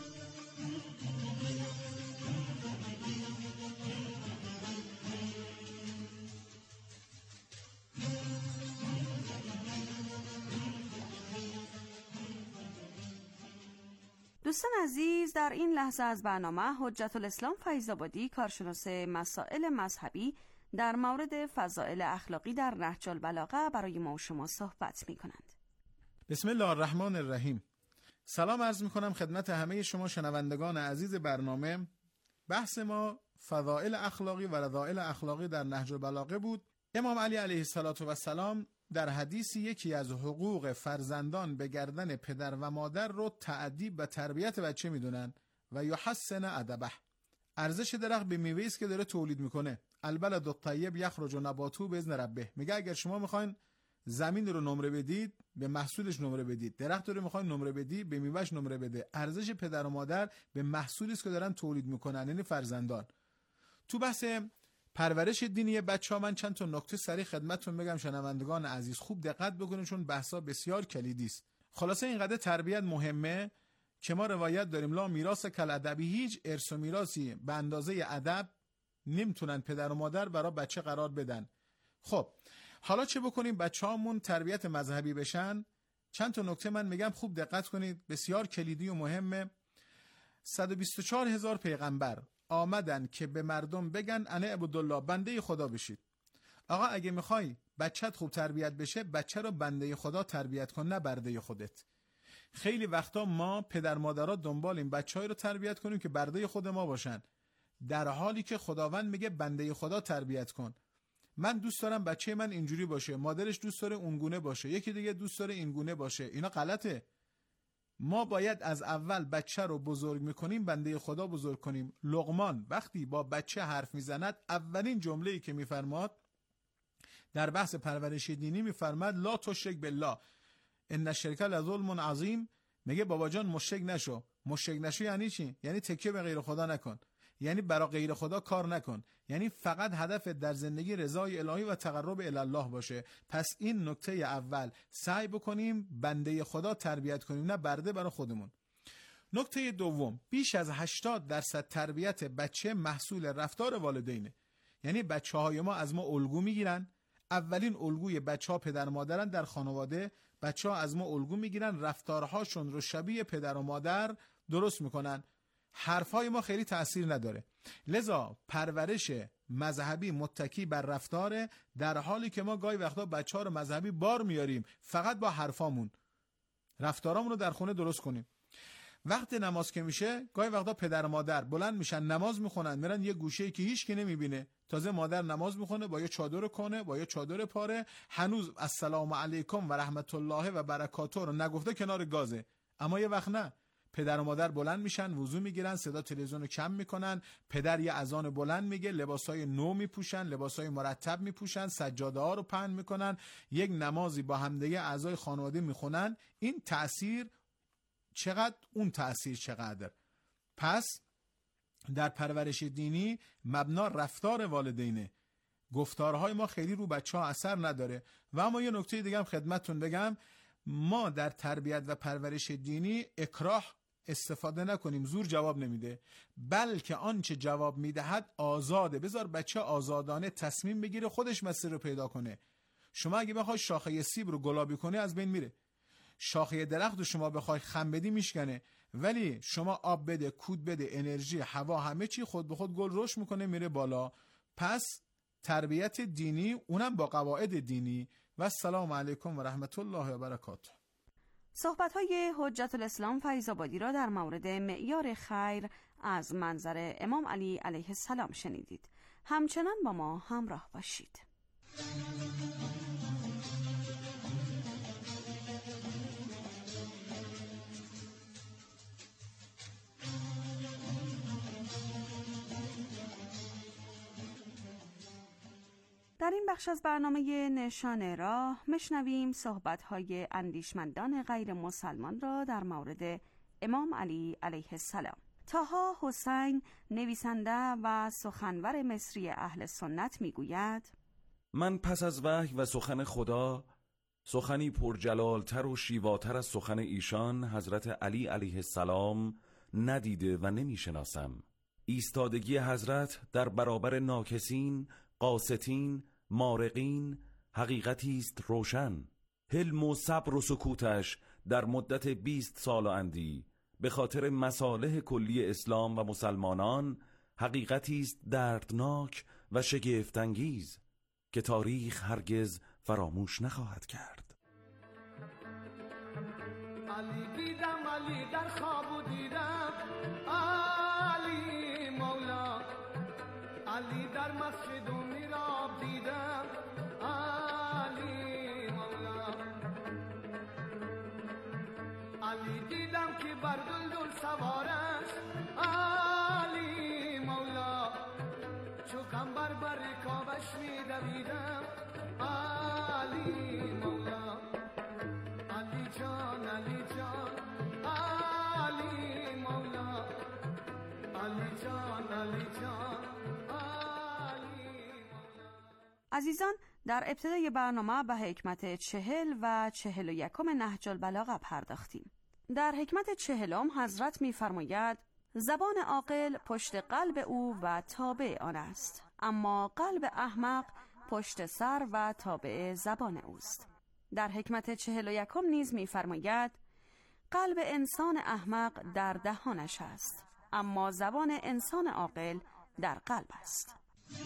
دوستان عزیز، در این لحظه از برنامه حجت الاسلام فیض‌آبادی، کارشناس مسائل مذهبی، در مورد فضائل اخلاقی در نهج البلاغه برای ما و شما صحبت می کنند. بسم الله الرحمن الرحیم. سلام عرض می کنم خدمت همه شما شنوندگان عزیز برنامه. بحث ما فضائل اخلاقی و رذائل اخلاقی در نهج البلاغه بود. امام علی علیه السلام در حدیثی یکی از حقوق فرزندان به گردن پدر و مادر رو تأدیب و تربیت بچه میدونن و یحسن ادبه. ارزش درخت به میوه‌ای است که داره تولید میکنه. البلد الطیب یخرج نباته باذن ربه. میگه اگر شما میخواین زمین رو نمره بدید، به محصولش نمره بدید. درخت رو میخواین نمره بدید، به میوهش نمره بده. ارزش پدر و مادر به محصولی است که دارن تولید میکنن، یعنی فرزندان. تو بحث پرورش دینی بچه‌ها من چند تا نکته سریع خدمتتون بگم شنوندگان عزیز، خوب دقت بکنید چون بحثا بسیار کلیدی است. خلاصه اینقدر تربیت مهمه که ما روایت داریم لا میراث کل ادبی، هیچ ارث و میراثی به اندازه ادب نمیتونن پدر و مادر برای بچه قرار بدن. خب حالا چه بکنیم بچه‌هامون تربیت مذهبی بشن؟ چند تا نکته من میگم خوب دقت کنید، بسیار کلیدی و مهمه. 124,000 پیغمبر آمدن که به مردم بگن انا عبدالله، بنده خدا بشید. آقا اگه میخوای بچت خوب تربیت بشه، بچه رو بنده خدا تربیت کن، نه برده خودت. خیلی وقتا ما پدر مادرها دنبال این بچه‌ها رو تربیت کنیم که برده خود ما باشن، در حالی که خداوند میگه بنده خدا تربیت کن. من دوست دارم بچه من اینجوری باشه، مادرش دوست داره اونگونه باشه، یکی دیگه دوست داره اینگونه باشه. اینا غلطه. ما باید از اول بچه رو بزرگ میکنیم بنده خدا بزرگ کنیم. لقمان وقتی با بچه حرف میزند، اولین جمله‌ای که میفرماد در بحث پرورش دینی میفرماد لا تشرک بالله ان الشرک لظلم عظیم. میگه بابا جان مشرک نشو. مشرک نشو یعنی چی؟ یعنی تکیه به غیر خدا نکن، یعنی برای غیر خدا کار نکن، یعنی فقط هدف در زندگی رضای الهی و تقرب الی الله باشه. پس این نکته اول، سعی بکنیم بنده خدا تربیت کنیم، نه برده برای خودمون. نکته دوم، بیش از 80% تربیت بچه محصول رفتار والدینه. یعنی بچه‌های ما از ما الگو میگیرن. اولین الگوی بچه‌ها پدر مادرن در خانواده. بچه‌ها از ما الگو میگیرن، رفتارهاشون رو شبیه پدر و مادر درست میکنن. حرفای ما خیلی تأثیر نداره. لذا پرورش مذهبی متکی بر رفتاره، در حالی که ما گاهی وقتا بچه‌ها رو مذهبی بار میاریم، فقط با حرفامون. رفتارامون رو در خونه درست کنیم. وقت نماز که میشه، گاهی وقتا پدر و مادر بلند میشن نماز میخونن، میرن یه گوشه‌ای که هیچ کی نمیبینه. تازه مادر نماز میخونه با یه چادر کنه، با یه چادر پاره، هنوز السلام علیکم و رحمت الله و برکاته رو نگفته کنار گازه. اما یه وقت نه، پدر و مادر بلند میشن، وضو میگیرن، صدا تلویزیون رو کم میکنن، پدر یه اذان بلند میگه، لباسای نو میپوشن، لباسای مرتب میپوشن، سجاده ها رو پهن میکنن، یک نمازی با همدیگه اعضای خانواده میخونن. این تأثیر چقدر، اون تأثیر چقدر. پس در پرورش دینی مبنا رفتار والدینه. گفتارهای ما خیلی رو بچه ها اثر نداره. و اما یه نکته دیگه هم خدمتتون بگم، ما در تربیت و پرورش دینی اکراه استفاده نکنیم، زور جواب نمیده، بلکه آنچه جواب میدهد آزاده. بذار بچه آزادانه تصمیم بگیره، خودش مسیر رو پیدا کنه. شما اگه بخوای شاخه سیب رو گلابی کنی از بین میره، شاخه درخت رو شما بخوای خم بدی میشکنه، ولی شما آب بده، کود بده، انرژی، هوا، همه چی خود به خود گل رشد میکنه، میره بالا. پس تربیت دینی، اونم با قواعد دینی. و السلام علیکم و رحمت الله و برکاته. صحبت‌های حجت الاسلام فیض‌آبادی را در مورد معیار خیر از منظر امام علی علیه السلام شنیدید. همچنان با ما همراه باشید. در این بخش از برنامه نشان راه میشنویم صحبت‌های اندیشمندان غیر مسلمان را در مورد امام علی علیه السلام. طاها حسین، نویسنده و سخنور مصری اهل سنت میگوید: من پس از وحی و سخن خدا سخنی پرجلالتر و شیواتر از سخن ایشان حضرت علی علیه السلام ندیده و نمیشناسم. ایستادگی حضرت در برابر ناکسین، قاستین، مارقین حقیقتی است روشن. حلم و صبر و سکوتش در مدت 20 سال و اندی به خاطر مصالح کلی اسلام و مسلمانان حقیقتی است دردناک و شگفت‌انگیز که تاریخ هرگز فراموش نخواهد کرد. علی دیدم، علی در خواب دیدم، علی مولا، علی در مسجد و میراب دیدم، علی مولا، علی دیدم که بر دلدل سوارش، علی مولا، چو قنبر بر رکابش میدویدم، علی مولا، علی جان، علی جان، علی مولا، علی جان، علی جان. عزیزان، در ابتدای برنامه به حکمت 40 و 41 نهج البلاغه پرداختیم. در حکمت 40 حضرت می‌فرماید: زبان عاقل پشت قلب او و تابع آن است، اما قلب احمق پشت سر و تابع زبان اوست. در حکمت 41 نیز می‌فرماید: قلب انسان احمق در دهانش است، اما زبان انسان عاقل در قلب است.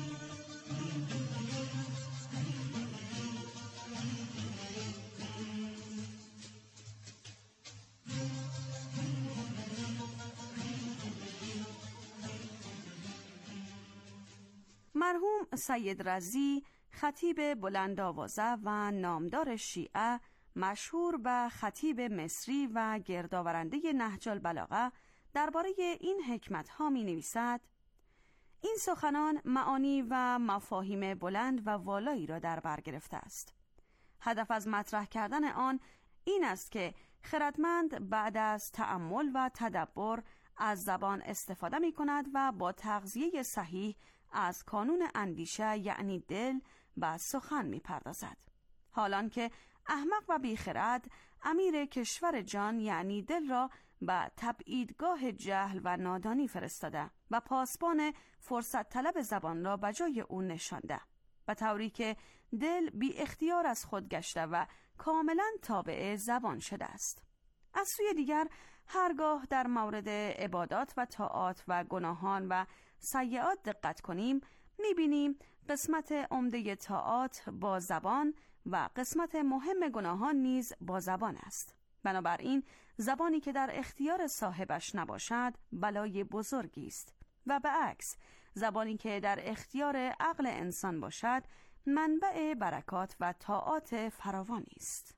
مرحوم سید رضی، خطیب بلند آوازه و نامدار شیعه، مشهور به خطیب مصری و گردآورنده نهج البلاغه، درباره این حکمت ها می نویسد: این سخنان معانی و مفاهیم بلند و والایی را در بر گرفته است. هدف از مطرح کردن آن این است که خردمند بعد از تأمل و تدبر از زبان استفاده می کند و با تغذیه صحیح از کانون اندیشه یعنی دل و سخن می پردازد. حالان که احمق و بیخرد امیر کشور جان یعنی دل را به تبعیدگاه جهل و نادانی فرستاده و پاسبان فرصت طلب زبان را به جای او نشانده، به طوری که دل بی اختیار از خود گشته و کاملا تابع زبان شده است. از سوی دیگر هرگاه در مورد عبادات و طاعات و گناهان و سیئات دقت کنیم، می‌بینیم قسمت عمده طاعات با زبان و قسمت مهم گناهان نیز با زبان است. بنابراین زبانی که در اختیار صاحبش نباشد بلای بزرگی است و به عکس زبانی که در اختیار عقل انسان باشد منبع برکات و طاعات فراوانی است.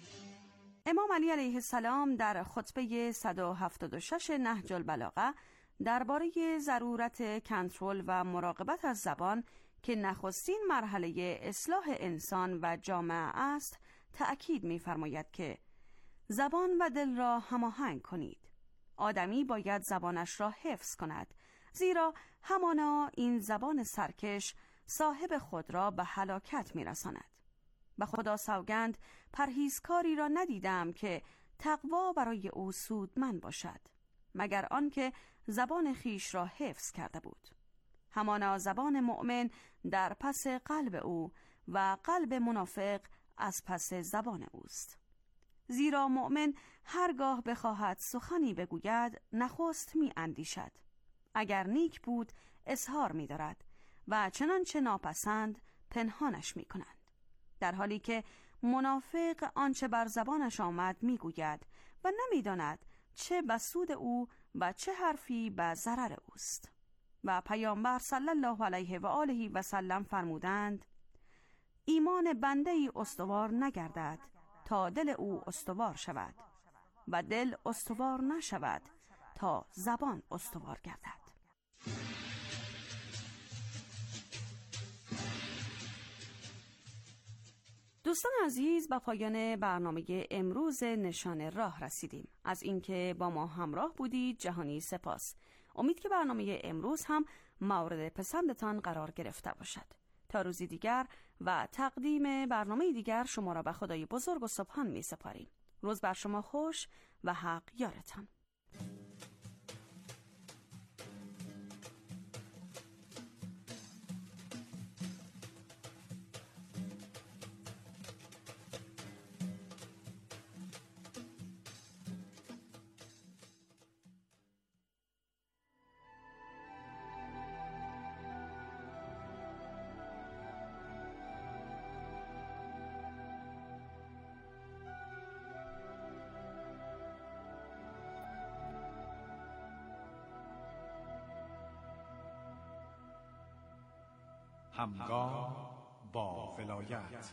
امام علی علیه السلام در خطبه 176 نهج البلاغه درباره ضرورت کنترل و مراقبت از زبان که نخستین مرحله اصلاح انسان و جامعه است تأکید می‌فرماید که زبان و دل را هماهنگ کنید. آدمی باید زبانش را حفظ کند، زیرا همانا این زبان سرکش صاحب خود را به هلاکت می‌رساند. به خدا سوگند پرهیزکاری را ندیدم که تقوا برای او سودمند باشد، مگر آنکه زبان خیش را حفظ کرده بود. همانا زبان مؤمن در پس قلب او و قلب منافق از پس زبان اوست. زیرا مؤمن هرگاه بخواهد سخنی بگوید نخست می اندیشد. اگر نیک بود اظهار می دارد و چنانچه ناپسند پنهانش می کنند. در حالی که منافق آنچه بر زبانش آمد می گوید و نمی داند چه به سود او و چه حرفی به ضرر اوست. و پیامبر صلی الله علیه و آله و سلم فرمودند: ایمان بنده ای استوار نگردد تا دل او استوار شود و دل استوار نشود تا زبان استوار گردد. دوستان عزیز، به پایان برنامه امروز نشان راه رسیدیم. از اینکه با ما همراه بودید جهانی سپاس. امید که برنامه امروز هم مورد پسندتان قرار گرفته باشد. تا روزی دیگر و تقدیم برنامه دیگر شما را به خدای بزرگ و سبحان می سپاریم. روز بر شما خوش و حق یارتان. همگام با ولایت.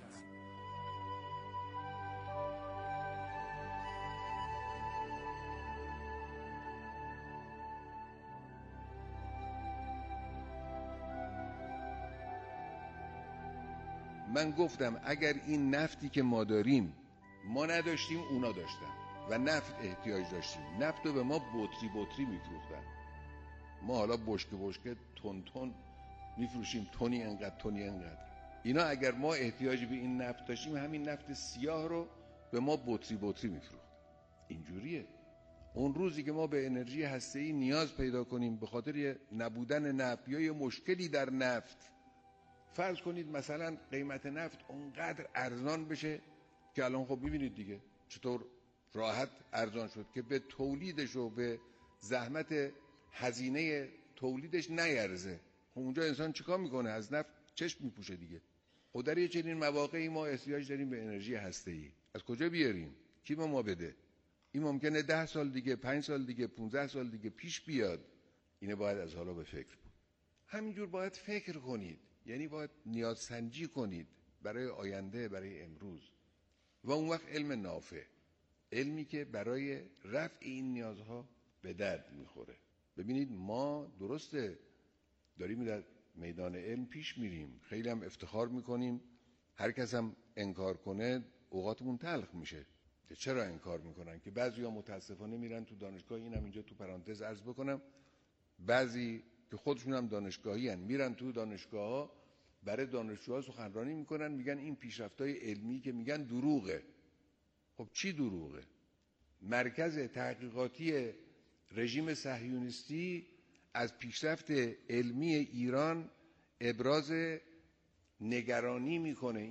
من گفتم اگر این نفتی که ما داریم ما نداشتیم اونا داشتن و نفت احتیاج داشتیم، نفت رو به ما بطری میفروختن، ما حالا بشکه تون میفروشیم، تونی انقدر. اینا اگر ما احتیاج به این نفت داشتیم همین نفت سیاه رو به ما بطری میفروخت. اینجوریه. اون روزی که ما به انرژی هسته‌ای نیاز پیدا کنیم به خاطر نبودن نفت یا یه مشکلی در نفت، فرض کنید مثلا قیمت نفت اونقدر ارزان بشه که الان خب میبینید دیگه چطور راحت ارزان شد که به تولیدش و به زحمت هزینه تولیدش نیرزه. خب اونجا انسان چیکار میکنه؟ از نفت چشم میپوشه دیگه. خب در یه چنین مواقعی ما احتیاج داریم به انرژی هسته‌ای. از کجا بیاریم؟ کی به ما بده؟ این ممکنه 10 سال دیگه، 5 سال دیگه، 15 سال دیگه پیش بیاد. اینه باید از حالا به فکر بود. همینجور باید فکر کنید، یعنی باید نیاز سنجی کنید برای آینده، برای امروز. و اون وقت علم نافع، علمی که برای رفع این نیازها به درد میخوره. ببینید ما درسته داریم در میدان علم پیش میریم، خیلی هم افتخار میکنیم، هر کس هم انکار کنه اوقاتمون تلخ میشه. که چرا انکار میکنن؟ که بعضیا متاسفانه میرن تو دانشگاه، اینم اینجا تو پرانتز عرض بکنم، بعضی که خودشون هم دانشگاهی هن میرن تو دانشگاه ها برای دانشجوها سخنرانی میکنن، میگن این پیشرفت‌های علمی که میگن دروغه. خب چی دروغه؟ مرکز تحقیقاتی رژیم صهیونیستی از پیشرفت علمی ایران ابراز نگرانی میکنه.